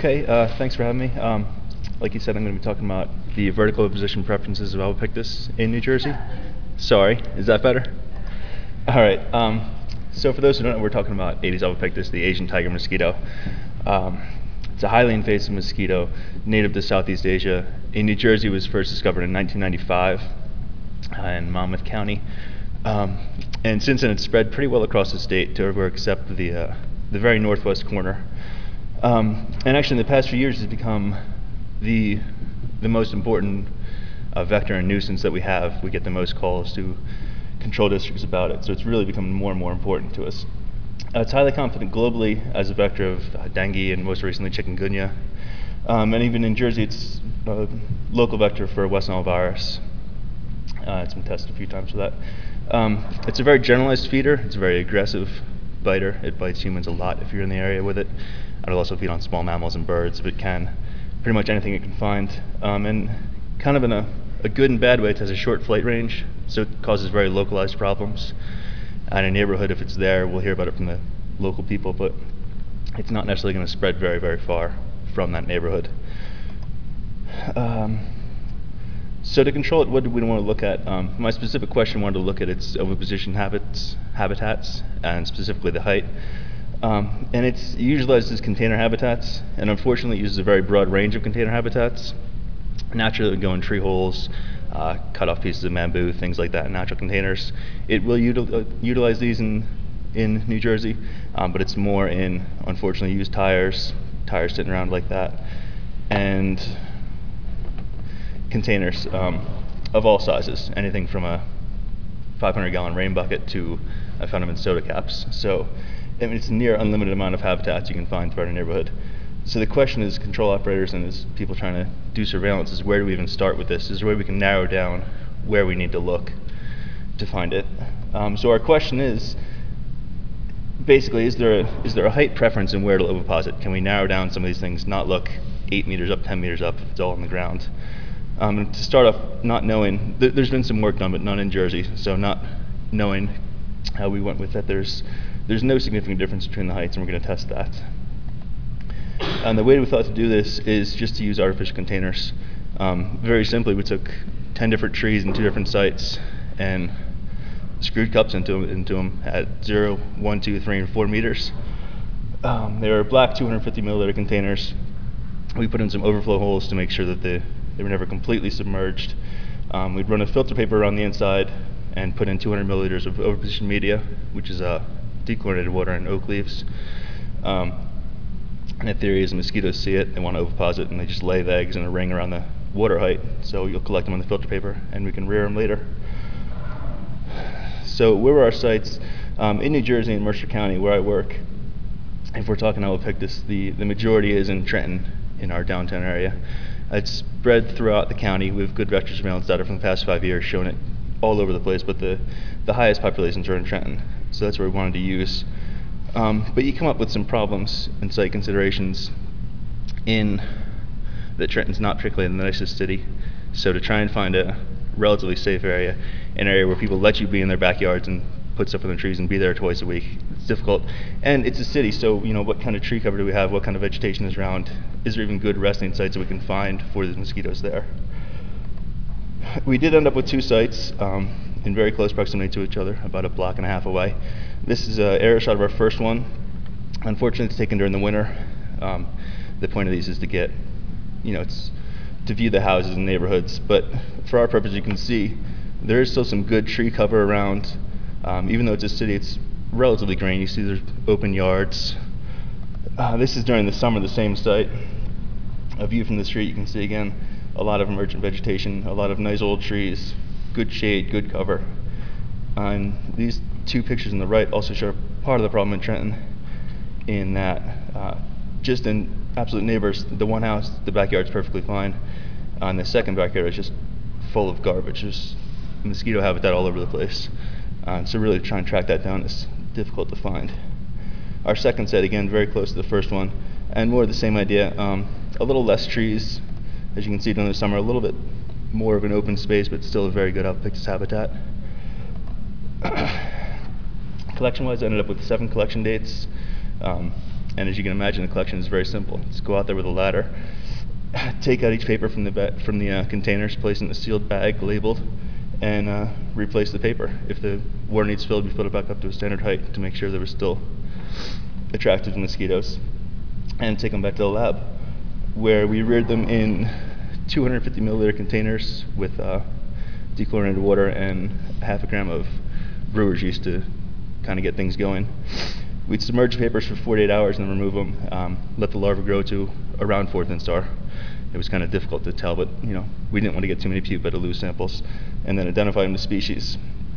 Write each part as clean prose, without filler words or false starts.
Okay, thanks for having me. Like you said, I'm going to be talking about the vertical position preferences of Albopictus in New Jersey. Sorry, is that better? All right. So for those who don't know, we're talking about Aedes albopictus, the Asian tiger mosquito. It's a highly invasive mosquito native to Southeast Asia. In New Jersey, it was first discovered in 1995 in Monmouth County. And since then, it's spread pretty well across the state to everywhere except the very northwest corner. And actually, in the past few years, it's become the most important vector and nuisance that we have. We get the most calls to control districts about it, so it's really becoming more and more important to us. It's highly confident globally as a vector of dengue and most recently chikungunya. And even in Jersey, it's a local vector for West Nile virus. It's been tested a few times for that. It's a very generalized feeder. It's a very aggressive biter. It bites humans a lot if you're in the area with it. It'll also feed on small mammals and birds if it can. Pretty much anything it can find. And kind of in a good and bad way, it has a short flight range, so it causes very localized problems. In a neighborhood, if it's there, we'll hear about it from the local people, but it's not necessarily going to spread very, very far from that neighborhood. So to control it, what do we want to look at? My specific question wanted to look at its oviposition habitats, and specifically the height. And it utilizes container habitats, and unfortunately it uses a very broad range of container habitats. Naturally, it would go in tree holes, cut off pieces of bamboo, things like that in natural containers. It will utilize these in New Jersey, but it's more in, unfortunately, used tires sitting around like that, and containers of all sizes, anything from a 500-gallon rain bucket to, I found them in soda caps. So I mean, it's a near unlimited amount of habitats you can find throughout a neighborhood. So the question is, control operators and as people trying to do surveillance, is where do we even start with this? Is there a way we can narrow down where we need to look to find it? So our question is, basically, is there a height preference in where to oviposit? Can we narrow down some of these things, not look 8 meters up, 10 meters up if it's all on the ground? And to start off, not knowing, there's been some work done, but none in Jersey, so not knowing how we went with that, there's no significant difference between the heights, and we're going to test that. And the way we thought to do this is just to use artificial containers. Very simply, we took 10 different trees in 2 different sites and screwed cups into them at 0, 1, 2, 3, and 4 meters. They were black 250 milliliter containers. We put in some overflow holes to make sure that they were never completely submerged. We'd run a filter paper around the inside and put in 200 milliliters of oviposition media, which is dechlorinated water and oak leaves. And the theory is the mosquitoes see it, they want to oviposit, and they just lay the eggs in a ring around the water height. So you'll collect them on the filter paper, and we can rear them later. So where were our sites? In New Jersey, in Mercer County, where I work, if we're talking Albopictus, the majority is in Trenton, in our downtown area. It's spread throughout the county. We have good vector surveillance data from the past 5 years showing it all over the place, but the highest populations are in Trenton. So that's where we wanted to use. But you come up with some problems and site considerations in that Trenton's not particularly the nicest city. So to try and find a relatively safe area, an area where people let you be in their backyards and put stuff in the trees and be there twice a week, it's difficult. And it's a city, so what kind of tree cover do we have? What kind of vegetation is around? Is there even good resting sites that we can find for the mosquitoes there? We did end up with 2 sites in very close proximity to each other, about a block and a half away. This is an aerial shot of our first one. Unfortunately, it's taken during the winter. The point of these is to get, it's to view the houses and neighborhoods. But for our purpose, you can see there is still some good tree cover around. Even though it's a city, it's relatively green. You see there's open yards. This is during the summer, the same site. A view from the street, you can see again a lot of emergent vegetation, a lot of nice old trees, good shade, good cover. And these 2 pictures on the right also show part of the problem in Trenton, in that just in absolute neighbors, the one house, the backyard's perfectly fine, and the second backyard is just full of garbage. There's mosquito habitat all over the place. So really trying to track that down is difficult to find. Our second set, again, very close to the first one, and more of the same idea. A little less trees, as you can see during the summer, a little bit more of an open space, but still a very good Albopictus habitat. Collection-wise, I ended up with 7 collection dates. And as you can imagine, the collection is very simple. Just go out there with a ladder, take out each paper from the containers, place it in a sealed bag, labeled, and replace the paper. If the water needs filled, we fill it back up to a standard height to make sure there was still attractive mosquitoes, and take them back to the lab, where we reared them in 250 milliliter containers with dechlorinated water and half a gram of brewer's yeast to kind of get things going. We'd submerge papers for 48 hours and then remove them, let the larvae grow to around 4th instar. It was kind of difficult to tell, but we didn't want to get too many pupa to lose samples, and then identify them as species.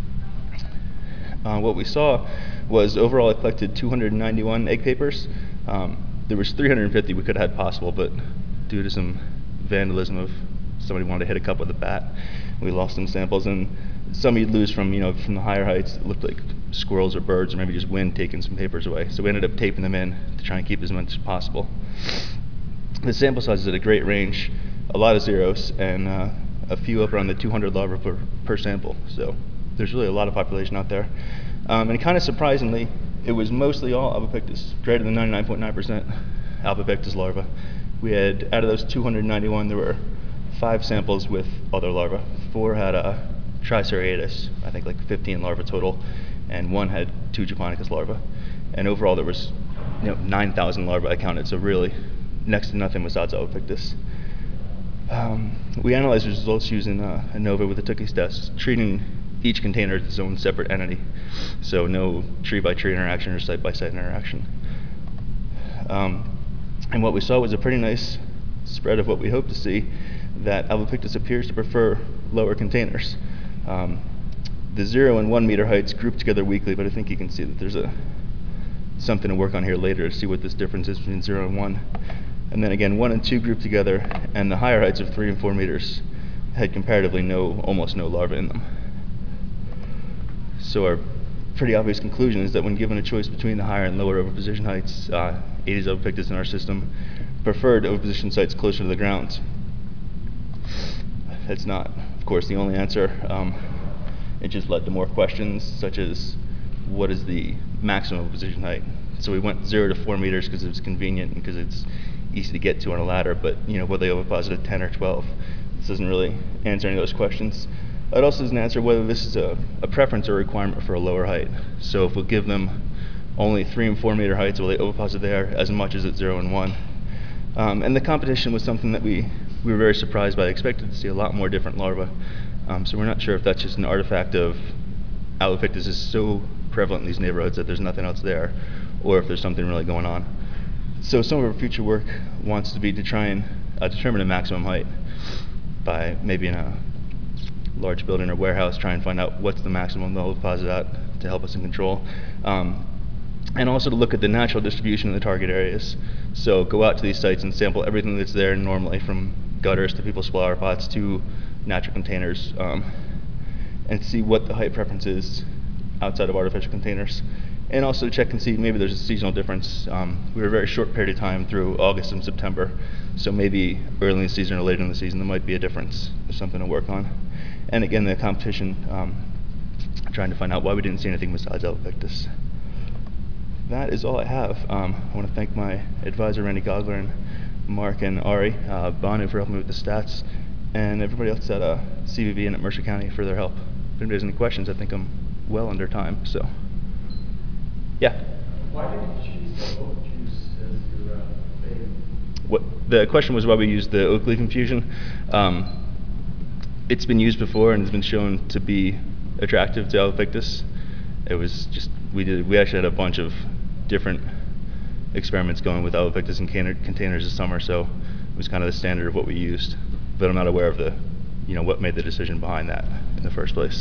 What we saw was overall I collected 291 egg papers. There was 350 we could have had possible, but due to some vandalism of somebody wanted to hit a cup with a bat, we lost some samples, and some you'd lose from the higher heights. It looked like squirrels or birds, or maybe just wind taking some papers away. So we ended up taping them in to try and keep as much as possible. The sample size is at a great range, a lot of zeros, and a few up around the 200 larvae per sample. So there's really a lot of population out there. And kind of surprisingly, it was mostly all Albopictus, greater than 99.9% Albopictus larvae. We had, out of those 291, there were 5 samples with other larvae. 4 had a Tricereatus, I think like 15 larvae total, and 1 had 2 Japonicus larvae. And overall there was 9,000 larvae I counted, so really next to nothing besides Albopictus. We analyzed the results using ANOVA with the Tukey's test, treating each container as its own separate entity, so no tree-by-tree interaction or site-by-site interaction. And what we saw was a pretty nice spread of what we hoped to see, that Albopictus appears to prefer lower containers. The 0 and 1 meter heights group together weakly, but I think you can see that there's something to work on here later to see what this difference is between 0 and 1. And then again, 1 and 2 group together, and the higher heights of 3 and 4 meters had comparatively almost no larvae in them. So our pretty obvious conclusion is that when given a choice between the higher and lower oviposition heights, Aedes albopictus in our system preferred oviposition sites closer to the ground. That's not, of course, the only answer. It just led to more questions, such as what is the maximum oviposition height? So we went 0 to 4 meters because it was convenient and because it's easy to get to on a ladder, but whether they oviposit at 10 or 12, this doesn't really answer any of those questions. It also doesn't answer whether this is a preference or a requirement for a lower height. So if we'll give them only 3 and 4 meter heights, will they oviposit there as much as at 0 and 1? And the competition was something that we were very surprised by. I expected to see a lot more different larvae. So we're not sure if that's just an artifact of Albopictus is so prevalent in these neighborhoods that there's nothing else there, or if there's something really going on. So some of our future work wants to be to try and determine a maximum height by maybe in a large building or warehouse, try and find out what's the maximum they'll deposit at to help us in control. And also to look at the natural distribution of the target areas. So go out to these sites and sample everything that's there normally, from gutters to people's flower pots to natural containers, and see what the height preference is outside of artificial containers. And also check and see maybe there's a seasonal difference. We were a very short period of time through August and September, so maybe early in the season or later in the season there might be a difference. There's something to work on. And again, the competition, trying to find out why we didn't see anything besides Albopictus. That is all I have. I want to thank my advisor, Randy Gogler, and Mark and Ari Banu for helping me with the stats, and everybody else at CVV and at Mercer County for their help. If anybody has any questions, I think I'm well under time, so. Yeah? Why did you choose the oak juice as your favorite? The question was why we used the oak leaf infusion. It's been used before and has been shown to be attractive to Albopictus. It was just, we actually had a bunch of different experiments going with Albopictus in containers this summer, so it was kind of the standard of what we used. But I'm not aware of what made the decision behind that in the first place.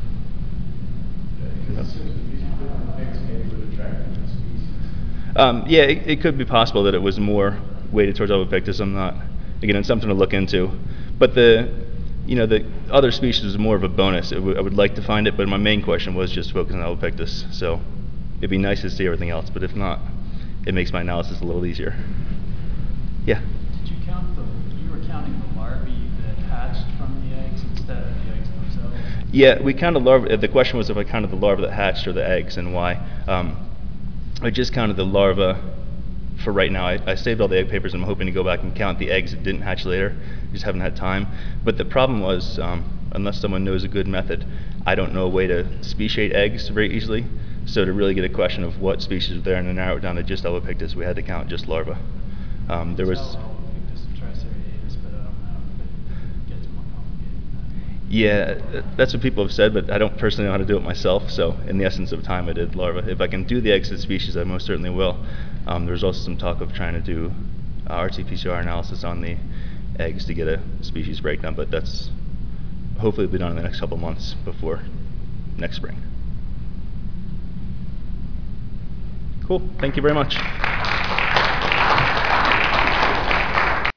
Yeah, it could be possible that it was more weighted towards Albopictus. I'm not, again, it's something to look into. But the other species was more of a bonus. I would like to find it, but my main question was just focusing on Albopictus. So it'd be nice to see everything else, but if not, it makes my analysis a little easier. Yeah? Did you you were counting the larvae that hatched from the eggs instead of the eggs themselves? Yeah, we counted larvae. The question was if I counted the larvae that hatched or the eggs, and why. I just counted the larvae for right now, I saved all the egg papers. I'm hoping to go back and count the eggs that didn't hatch later. Just haven't had time. But the problem was, unless someone knows a good method, I don't know a way to speciate eggs very easily. So to really get a question of what species were there and to narrow it down to just Albopictus, we had to count just larvae. There was. Albopictus and Triceriatus, but I don't know if it gets more complicated than that. Yeah, that's what people have said, but I don't personally know how to do it myself. So in the essence of time, I did larvae. If I can do the exit species, I most certainly will. There's also some talk of trying to do RT-PCR analysis on the eggs to get a species breakdown, but that's hopefully be done in the next couple months before next spring. Cool. Thank you very much.